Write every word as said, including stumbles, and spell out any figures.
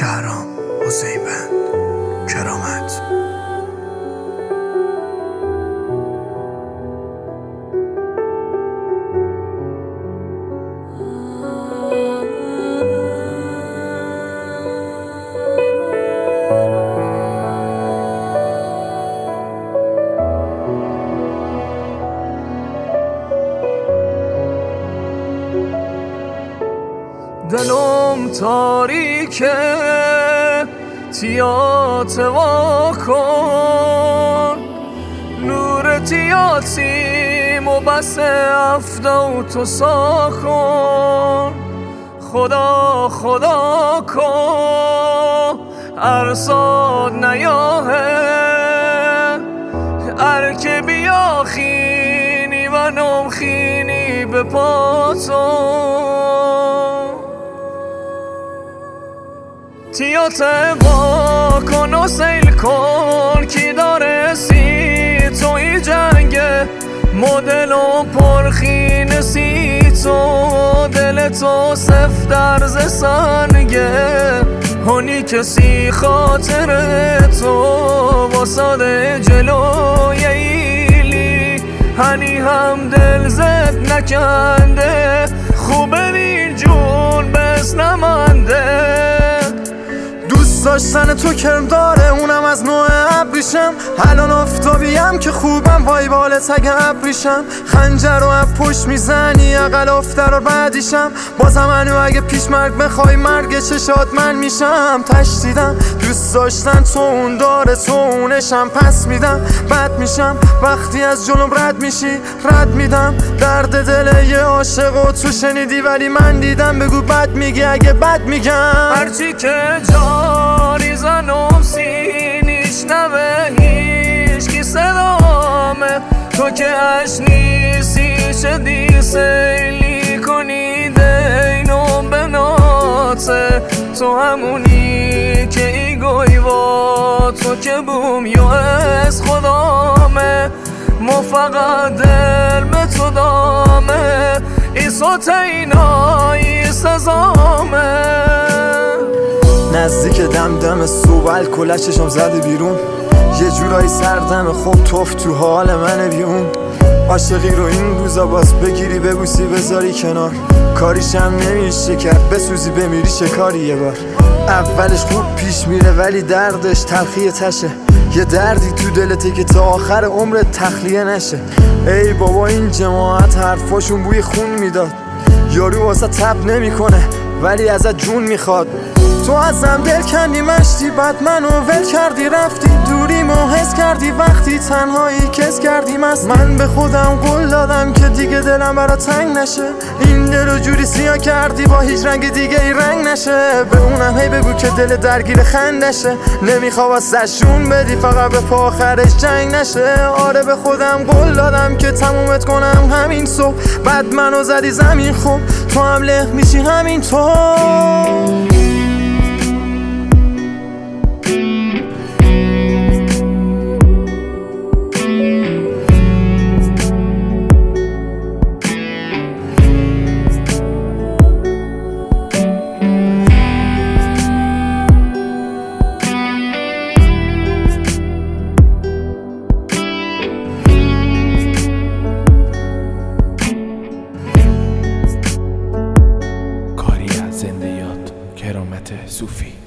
شهرام حسین بند کرامت. دلم تاریکه تیات وا کن، نور تیاتیم و بس افدا تو ساکن. خدا خدا کن ارزاد نیاهه، ارکه بیا خینی و نم خینی به پاتون. تیات وا کن و سیل کن کی داره سی توی جنگه، مدل و پرخین سی تو دل تو سفترز سنگه. هنی کسی خاطر تو واساده جلوی ایلی، هنی هم دل زد نکنده. خوبه بین جون بس نمانده، دوست داشتن تو کرم داره اونم از نوع ابریشم. الان آفتابیم که خوبم وای بالت اگه ابریشم. خنجر رو اب پشت میزنی اقل افتر رو بعدیشم. بازم منو اگه پیش مرگ بخوای مرگ چشات من میشم. تشدیدم دوست داشتن تو اون داره تو اونشم پس میدم. بد میشم وقتی از جلوم رد میشی رد میدم. درد دل یه عاشق و تو شنیدی ولی من دیدم. بگو بد میگی اگه بد میگم. هرچی که جاری زنم سینیش نوه هیچ کی صدامه. تو که اش نیستی شدی سیلی کنی دینم به ناته. تو همونی که ای گویوا تو که بوم یو از خدامه. ما فقط دل به تو دامه، ای صوت اینایی سزامه. نزدیک دم دم صبح الکل چشم زده بیرون. یه جورایی سردم خوب توف تو حال منه بیون. عاشقی رو این روزا باز بگیری ببوسی بذاری کنار. کاریش هم نمیشه کرد بسوزی بمیری شکاری یه بار. اولش خوب پیش میره ولی دردش تلخی تشه. یه دردی تو دلته که تا آخر عمرت تخلیه نشه. ای بابا این جماعت حرفاشون بوی خون میداد. یارو واسه تب نمیکنه ولی ازت جون میخواد. تو ازم دل کندی مشتی بعد منو ول کردی رفتی. دوریمو حس کردی وقتی تنهایی کس کردیم. از من به خودم قول دادم که دیگه دلم برا تنگ نشه. این دل رو جوری سیاه کردی با هیچ رنگ دیگه ای رنگ نشه. به اونم هی بگو که دل درگیر خندشه. نمیخوا واسه‌شون بدی فقط به پا آخرش جنگ نشه. آره به خودم قول دادم که تمومت کنم همین صبح. بعد منو زدی زمین خوب تو هم له میشی همین تو. زنده یاد کرامت صوفی.